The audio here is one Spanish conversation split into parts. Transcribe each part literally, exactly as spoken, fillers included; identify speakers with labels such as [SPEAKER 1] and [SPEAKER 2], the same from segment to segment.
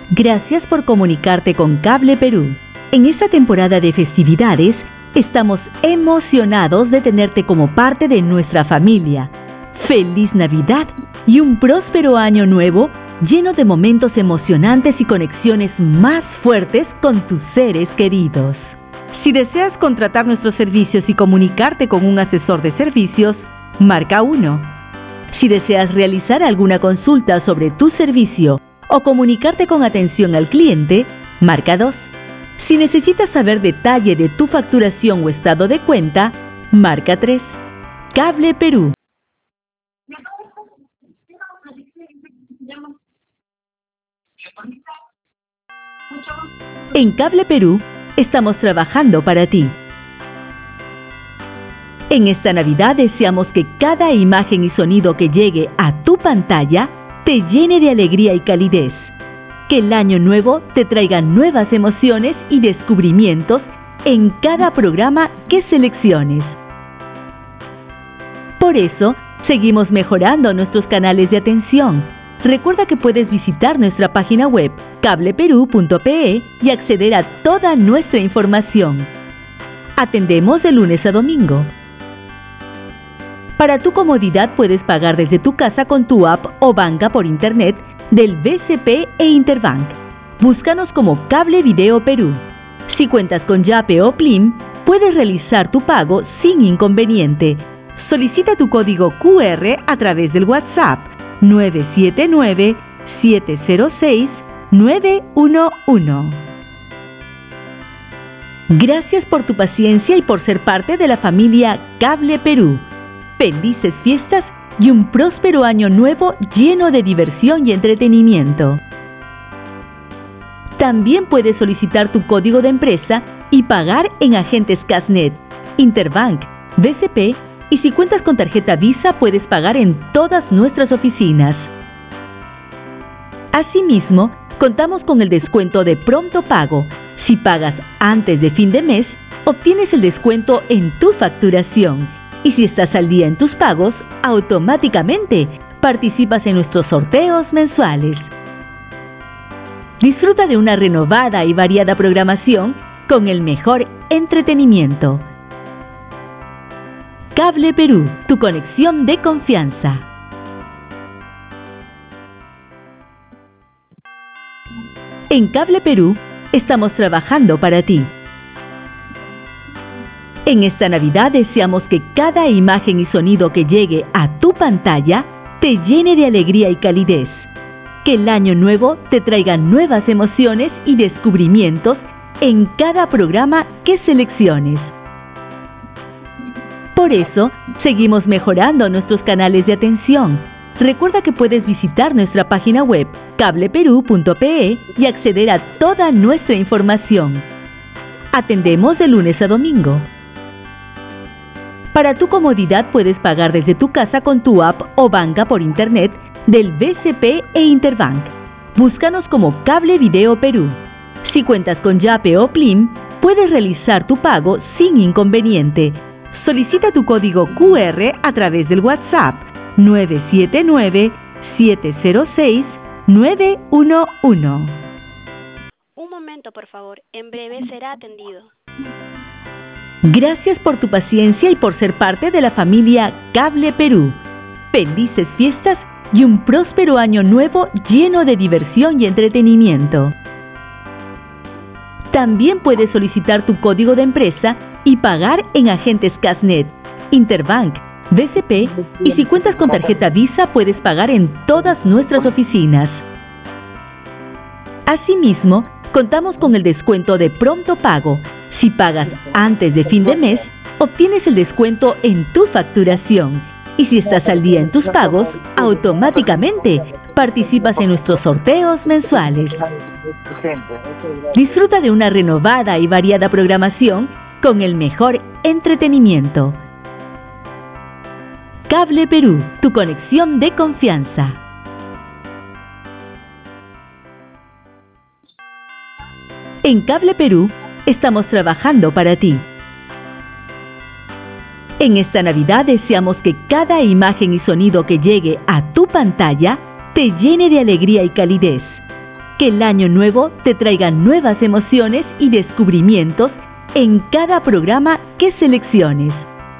[SPEAKER 1] Gracias por comunicarte con Cable Perú. En esta temporada de festividades, estamos emocionados de tenerte como parte de nuestra familia. ¡Feliz Navidad y un próspero año nuevo lleno de momentos emocionantes y conexiones más fuertes con tus seres queridos! Si deseas contratar nuestros servicios y comunicarte con un asesor de servicios, marca uno. Si deseas realizar alguna consulta sobre tu servicio o comunicarte con atención al cliente, marca dos. Si necesitas saber detalle de tu facturación o estado de cuenta, marca tres. Cable Perú. En Cable Perú, estamos trabajando para ti. En esta Navidad deseamos que cada imagen y sonido que llegue a tu pantalla te llene de alegría y calidez. Que el año nuevo te traiga nuevas emociones y descubrimientos en cada programa que selecciones. Por eso, seguimos mejorando nuestros canales de atención. Recuerda que puedes visitar nuestra página web cable perú punto pe y acceder a toda nuestra información. Atendemos de lunes a domingo. Para tu comodidad puedes pagar desde tu casa con tu app o banca por internet del B C P e Interbank. Búscanos como Cable Video Perú. Si cuentas con Yape o Plim, puedes realizar tu pago sin inconveniente. Solicita tu código Q R a través del WhatsApp nueve siete nueve, siete cero seis, nueve uno uno. Gracias por tu paciencia y por ser parte de la familia Cable Perú. Felices fiestas y un próspero año nuevo lleno de diversión y entretenimiento. También puedes solicitar tu código de empresa y pagar en agentes Casnet, Interbank, B C P y si cuentas con tarjeta Visa puedes pagar en todas nuestras oficinas. Asimismo, contamos con el descuento de pronto pago. Si pagas antes de fin de mes, obtienes el descuento en tu facturación. Y si estás al día en tus pagos, automáticamente participas en nuestros sorteos mensuales. Disfruta de una renovada y variada programación con el mejor entretenimiento. Cable Perú, tu conexión de confianza. En Cable Perú, estamos trabajando para ti. En esta Navidad deseamos que cada imagen y sonido que llegue a tu pantalla te llene de alegría y calidez. Que el año nuevo te traiga nuevas emociones y descubrimientos en cada programa que selecciones. Por eso, seguimos mejorando nuestros canales de atención. Recuerda que puedes visitar nuestra página web cable perú punto pe y acceder a toda nuestra información. Atendemos de lunes a domingo. Para tu comodidad puedes pagar desde tu casa con tu app o banca por internet del B C P e Interbank. Búscanos como Cable Video Perú. Si cuentas con Yape o Plim, puedes realizar tu pago sin inconveniente. Solicita tu código Q R a través del WhatsApp nueve siete nueve, siete cero seis, nueve uno uno.
[SPEAKER 2] Un momento, por favor. En breve será atendido.
[SPEAKER 1] Gracias por tu paciencia y por ser parte de la familia Cable Perú. Felices fiestas y un próspero año nuevo lleno de diversión y entretenimiento. También puedes solicitar tu código de empresa y pagar en agentes Casnet, Interbank, B C P y si cuentas con tarjeta Visa puedes pagar en todas nuestras oficinas. Asimismo, contamos con el descuento de pronto pago. Si pagas antes de fin de mes, obtienes el descuento en tu facturación. Y si estás al día en tus pagos, automáticamente participas en nuestros sorteos mensuales. Disfruta de una renovada y variada programación con el mejor entretenimiento. Cable Perú, tu conexión de confianza. En Cable Perú, estamos trabajando para ti. En esta Navidad deseamos que cada imagen y sonido que llegue a tu pantalla te llene de alegría y calidez. Que el año nuevo te traiga nuevas emociones y descubrimientos en cada programa que selecciones.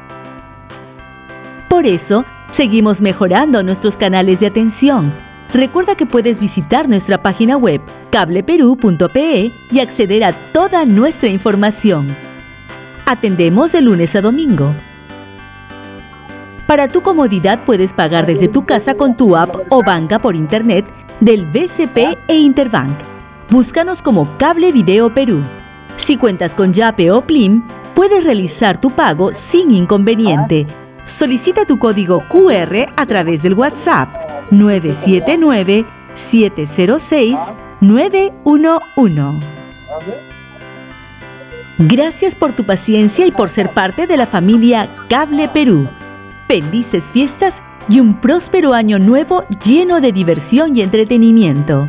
[SPEAKER 1] Por eso, seguimos mejorando nuestros canales de atención. Recuerda que puedes visitar nuestra página web cable perú punto pe y acceder a toda nuestra información. Atendemos de lunes a domingo. Para tu comodidad puedes pagar desde tu casa con tu app o banca por internet del B C P e Interbank. Búscanos como Cable Video Perú. Si cuentas con Yape o Plim, puedes realizar tu pago sin inconveniente. Solicita tu código Q R a través del WhatsApp nueve siete nueve, siete cero seis, nueve uno uno. Gracias por tu paciencia y por ser parte de la familia Cable Perú. Felices fiestas y un próspero año nuevo lleno de diversión y entretenimiento.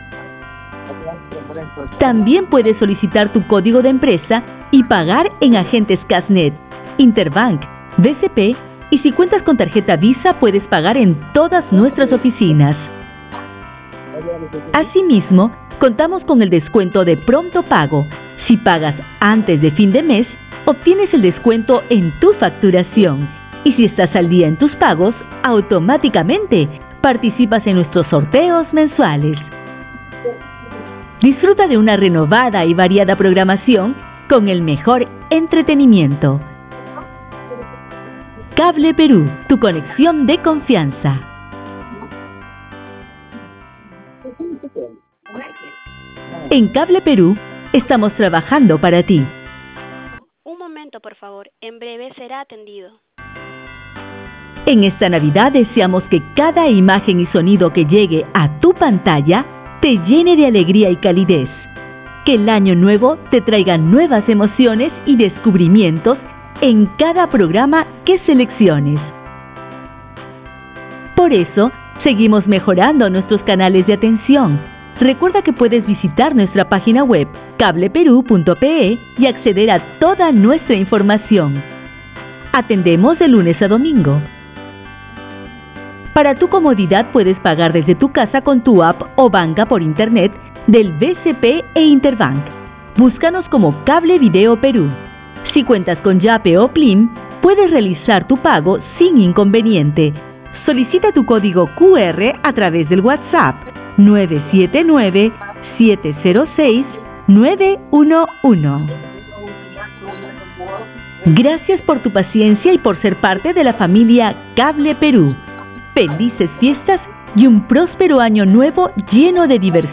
[SPEAKER 1] También puedes solicitar tu código de empresa y pagar en agentes Casnet, Interbank, B C P y si cuentas con tarjeta Visa puedes pagar en todas nuestras oficinas. Asimismo, contamos con el descuento de pronto pago. Si pagas antes de fin de mes, obtienes el descuento en tu facturación. Y si estás al día en tus pagos, automáticamente participas en nuestros sorteos mensuales. Disfruta de una renovada y variada programación con el mejor entretenimiento. Cable Perú, tu conexión de confianza. En Cable Perú, estamos trabajando para ti.
[SPEAKER 2] Un momento, por favor. En breve será atendido.
[SPEAKER 1] En esta Navidad deseamos que cada imagen y sonido que llegue a tu pantalla te llene de alegría y calidez. Que el año nuevo te traiga nuevas emociones y descubrimientos en cada programa que selecciones. Por eso, seguimos mejorando nuestros canales de atención. Recuerda que puedes visitar nuestra página web cable perú punto pe y acceder a toda nuestra información. Atendemos de lunes a domingo. Para tu comodidad puedes pagar desde tu casa con tu app o banca por internet del B C P e Interbank. Búscanos como Cable Video Perú. Si cuentas con Yape o Plim, puedes realizar tu pago sin inconveniente. Solicita tu código Q R a través del WhatsApp nueve siete nueve, siete cero seis, nueve uno uno. Gracias por tu paciencia y por ser parte de la familia Cable Perú. Felices fiestas y un próspero año nuevo lleno de diversión.